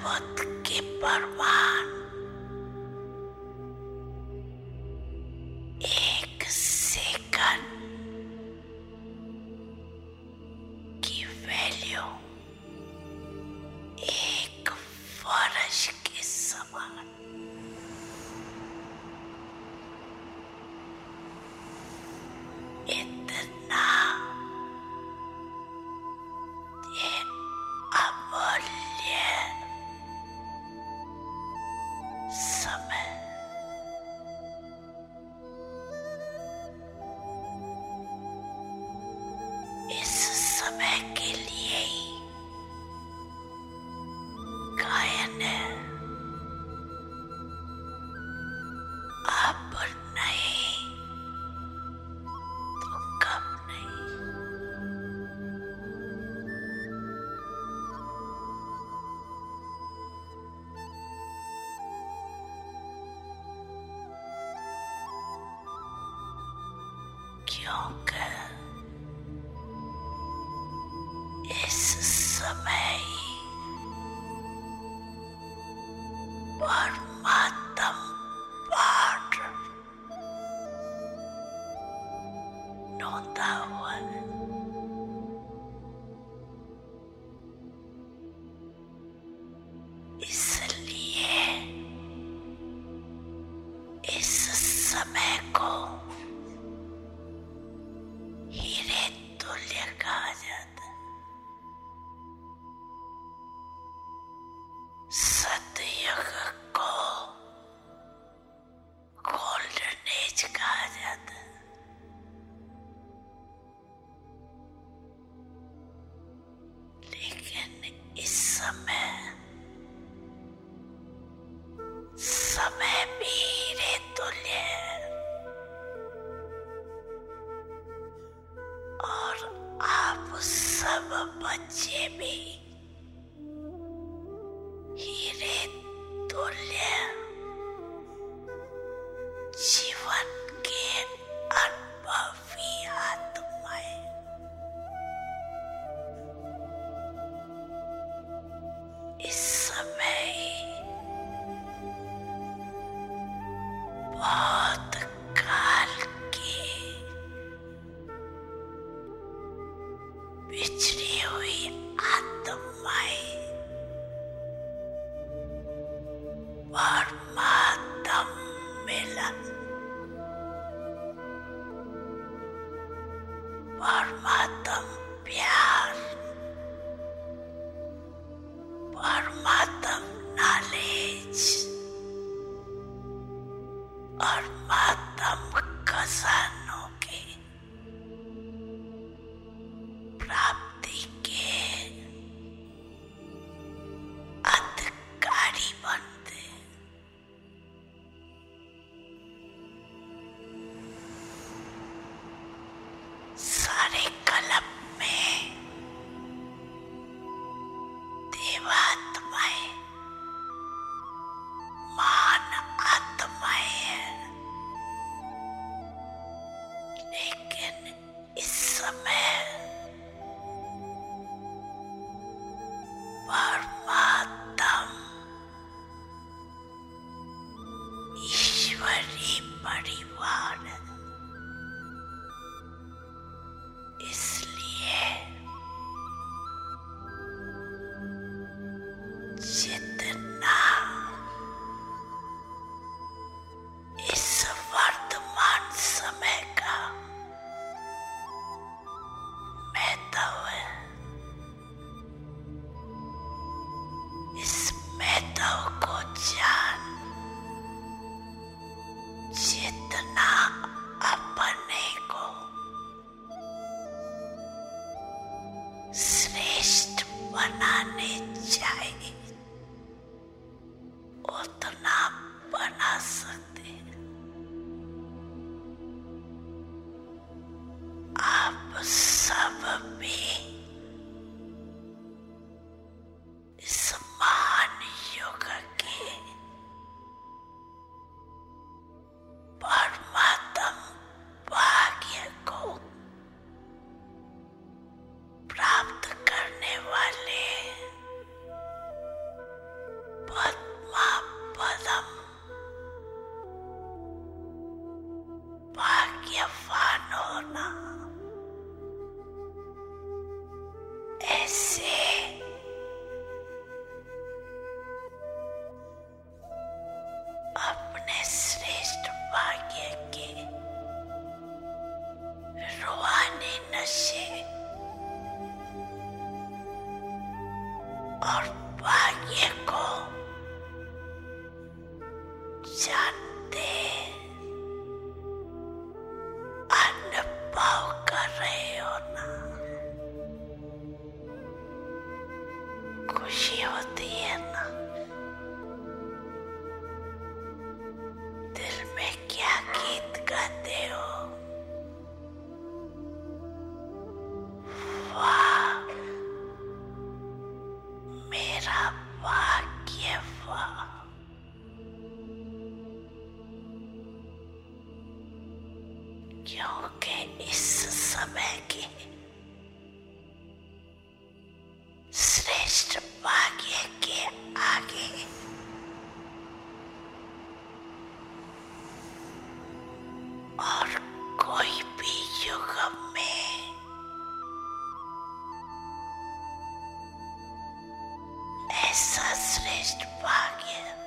शब्द के प्रमाण एक सेकंड की वैल्यू एक वर्ष के समान। इतना ये अमूल्य समय इस समय के लिए ही गायन है। अब नहीं तो कब नहीं। क्योंकि इस समय ही परमात्मा पाठ नोता हुआ है। इसलिए इस समय को हीरे तुल्य कहा जाता है। सतयुग को गोल्डन एज कहा जाता है। लेकिन इस समय भी हीरे तुल्य है और आप सब बच्चे भी हीरे तुल्य जीवन के अनुभवी आत्माएं। इस समय बहुत काल की बिछड़ी हुई आत्माएं परमात्मा मिलन, परमात्मा प्यार, परमात्मा नॉलेज, परमात्मा खजानों की प्राप्ति के अधिकारी बनते। सारे कलम में देवात्माएं मान आत्माएं हैं। लेकिन इस समय परमात्मा ईश्वरी परिवार है। इसलिए जितना इस वर्तमान समय का महत्व है, इस महत्व को जान जितना अपने को श्रेष्ठ बनाने चाहिए उतना बना सकते हैं। आप सब भी इस महान युग के परमात्मा भाग्य को प्राप्त करने वाले अपने श्रेष्ठ भाग्य के रूहानी नशे और भाग्य को जानते अनुभव कर रहे हो ना। खुशी होती है ना। दिल में क्या गीत गाते हो। वाह मेरा भाग्य, वाह। क्योंकि इस समय की श्रेष्ठ भाग्य के आगे और कोई भी युग में ऐसा श्रेष्ठ भाग्य